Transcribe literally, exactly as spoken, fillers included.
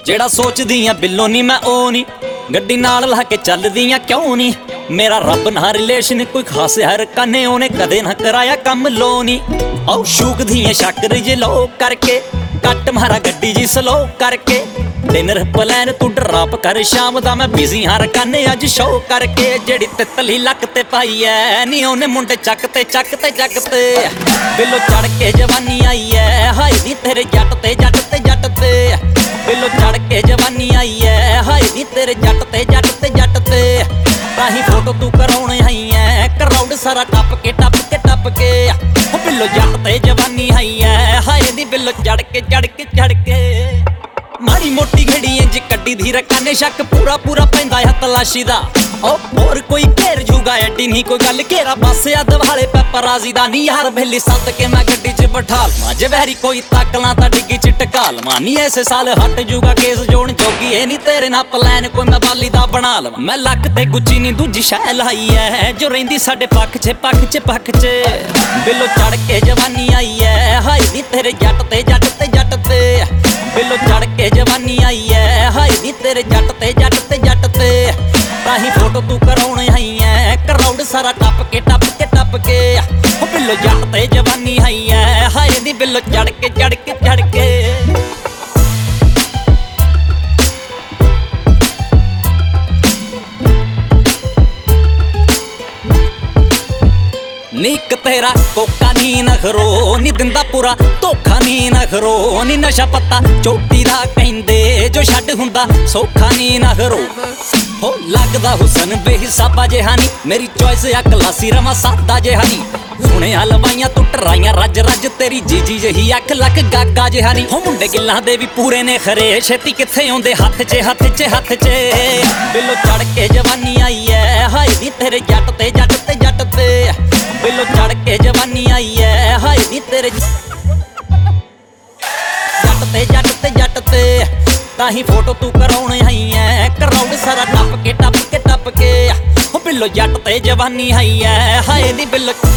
ਜਿਹੜਾ ਸੋਚਦੀ ਆ ਬਿੱਲੋ ਨੀ ਮੈਂ ਉਹ ਨੀ, ਗੱਡੀ ਨਾਲ ਲਾ ਕੇ ਚੱਲਦੀਆਂ ਕਿਉਂ ਨੀ। ਮੇਰਾ ਰੱਬ ਨਾਲ ਰਿਲੇਸ਼ਨ ਕੋਈ ਖਾਸ ਹਰ ਕਾਨੇ ਉਹਨੇ ਕਦੇ ਨਾ ਕਰਾਇਆ ਕੰਮ ਲੋ ਨੀ। ਆਉ ਸ਼ੂਕਦੀਆਂ ਸ਼ੱਕਰ ਜੇ ਲੋ ਕਰਕੇ, ਕੱਟ ਮਾਰਾ ਗੱਡੀ ਜੀ ਸਲੋ ਕਰਕੇ। ਡਿਨਰ ਪਲਾਨ ਤੂੰ ਡਰਾਪ ਕਰ ਸ਼ਾਮ ਦਾ, ਮੈਂ ਬਿਜ਼ੀ ਹਾਂ ਰਕਾਨੇ ਅੱਜ ਸ਼ੋ ਕਰਕੇ। ਜਿਹੜੀ ਤਿੱਤਲੀ ਲੱਕ ਤੇ ਪਾਈ ਐ ਨੀ ਉਹਨੇ ਮੁੰਡੇ ਚੱਕ ਤੇ ਚੱਕ ਤੇ ਚੱਕ ਤੇ। ਬਿੱਲੋ ਚੜ ਕੇ ਜਵਾਨੀ ਆਈ ਐ, ਹਾਈ ਨੀ ਤੇਰੇ ਜੱਟ ਤੇ ਜੱਟ ਤੇ ਜੱਟ ਤੇ। ਬਿੱਲੋ ਚੜ ਕੇ ਜਵਾਨੀ ਆਈ ਐ, ਹਾਈ ਨੀ ਤੇਰੇ ਜੱਟ ਤੇ ਜੱਟ ਤੇ ਜੱਟ ਤੇ। ਤਾਹੀਂ ਫੋਟੋ ਤੂੰ ਕਰਾਉਣ ਆਈ ਐ, ਕਰਾਊਡ ਸਾਰਾ ਟੱਪ ਕੇ ਟੱਪ ਕੇ ਟੱਪ ਕੇ। ਉਹ ਬਿੱਲੋ ਜੱਟ ਤੇ ਜਵਾਨੀ ਆਈ ਐ, ਹਾਏ ਨੀ ਬਿੱਲੋ ਚੜ ਕੇ ਚੜ ਕੇ ਚੜ ਕੇ। ਮਾੜੀ ਮੋਟੀ ਘੜੀ ਇੰਜ ਕੱਢੀ ਦੀ ਰਕਾਨੇ, ਸ਼ੱਕ ਪੂਰਾ ਪੂਰਾ ਪੈਂਦਾ ਹੈ ਤਲਾਸ਼ੀ ਦਾ। ਉਹ ਹੋਰ ਕੋਈ ਘੇਰ ਜੂਗਾ ਐਡੀ ਨਹੀਂ ਕੋਈ ਗੱਲ, ਘੇਰਾ ਬਸ ਆ ਦਵਾਲੇ ਪੈਪਰਾਜ਼ੀ ਦਾ। ਨੀ ਯਾਰ ਬੇਲੀ ਸੱਦ ਕੇ ਮੈਂ ਗੱਡੀ 'ਚ ਬਿਠਾ ਲਵਾਂ, ਜੇ ਵੈਰੀ ਕੋਈ ਤੱਕਲਾਂ ਤਾਂ ਡਿੱਗੀ 'ਚ ਟਕਾ ਲਵਾਂ। ਨੀ ਐਸੇ ਸਾਲ ਹਟ ਜੂਗਾ ਕੇਸ ਜੋਣ ਜੋਗੀ, ਇਹ ਨੀ ਤੇਰੇ ਨਾਲ ਪਲਾਨ ਕੋਈ ਮੈਂ ਬਾਲੀ ਦਾ ਬਣਾ ਲਵਾਂ। ਮੈਂ ਲੱਕ ਤੇ ਗੁੱਚੀ ਨੀ ਦੂਜੀ ਸ਼ੈ ਲਾਈ ਐ, ਜੋ ਰਹਿੰਦੀ ਸਾਡੇ ਪੱਖ 'ਚ ਪੱਖ 'ਚ ਪੱਖ 'ਚ। ਬਿੱਲੋ ਚੜ ਕੇ ਜਵਾਨੀ ਆਈ ਐ, ਹਾਈ ਨੀ ਤੇਰੇ ਜੱਟ ਤੇ ਜੱਟ ਤੇ ਜੱਟ ਤੇ। ਬਿੱਲੋ ਚੜ ਕੇ ਜਵਾਨੀ ਆਈ ਐ, ਹਾਈ ਨੀ ਤੇਰੇ ਜੱਟ ਤੇ ਜੱਟ ਤੇ ਜੱਟ ਤੇ। ਤਾਹੀਂ ਫੋਟੋ ਤੂੰ ਕਰਾਉਣ ਆਈ ਐ, ਕਰਾਊਡ ਸਾਰਾ ਟੱਪ ਕੇ ਟੱਪ ਕੇ ਟੱਪ ਕੇ। ਉਹ ਬਿੱਲੋ ਜੱਟ ਤੇ ਜਵਾਨੀ ਆਈ ਐ, ਹਾਏ ਨੀ ਬਿੱਲੋ ਚੜ ਕੇ ਚੜ ਕੇ ਚੜ ਕੇ। ਨੀਕ ਤੇਰਾ ਕੋਕਾ ਨੀ ਨਖਰੋ, ਨੀ ਦਿੰਦਾ ਪੂਰਾ ਧੋਖਾ ਨੀ ਨਖਰੋ। ਨੀ ਨਸ਼ਾ ਪੱਤਾ ਚੋਟੀ ਦਾ ਕਹਿੰਦੇ, ਜੋ ਛੱਡ ਹੁੰਦਾ ਸੌਖਾ ਨੀ ਨਖਰੋ। ਹੋ ਲੱਗਦਾ ਹੁਸਨ ਬੇਹਿਸਾਬਾ ਜਿਹਾ ਨੀ, ਮੇਰੀ ਚੋਇਸ ਆ ਕਲਾਸੀ ਰਵਾਂ ਸਾਦਾ ਜਿਹਾ ਨੀ। ਸੁਣਿਆ ਲਵਾਈਆਂ ਤੂੰ ਟਰਾਈਆਂ ਰੱਜ ਰੱਜ, ਤੇਰੀ ਜੀਜੀ ਜਹੀ ਅੱਖ ਲੱਕ ਗਾਗਾ ਜਿਹਾ ਨੀ। ਹੋ ਮੁੰਡੇ ਗਿੱਲਾਂ ਦੇ ਵੀ ਪੂਰੇ ਨੇ ਖਰੇ, ਛੇਤੀ ਕਿੱਥੇ ਆਉਂਦੇ ਹੱਥ 'ਚ ਹੱਥ 'ਚ ਹੱਥ 'ਚ। ਬਿੱਲੋ ਚੜ ਕੇ ਜਵਾਨੀ ਆਈ ਐ, ਹਾਏ ਨੀ ਤੇਰੇ ਜੱਟ ਤੇ ਜੱਟ ਤੇ ਜੱਟ ਤੇ। ਬਿੱਲੋ ਚੜ ਕੇ ਜਵਾਨੀ ਆਈ ਐ, ਹਾਏ ਨੀ ਤੇਰੇ ਜੱਟ ਤੇ ਜੱਟ ਤੇ ਜੱਟ ਤੇ। ਤਾਹੀਂ ਫੋਟੋ ਤੂੰ ਕਰਾਉਣ ਆਈ ਐ, ਕਰਾਊਡ ਸਾਰਾ ਟੱਪ ਕੇ ਟੱਪ ਕੇ ਟੱਪ ਕੇ। ਉਹ ਬਿੱਲੋ ਜੱਟ ਤੇ ਜਵਾਨੀ ਆਈ ਐ, ਹਾਏ ਨੀ ਬਿੱਲੋ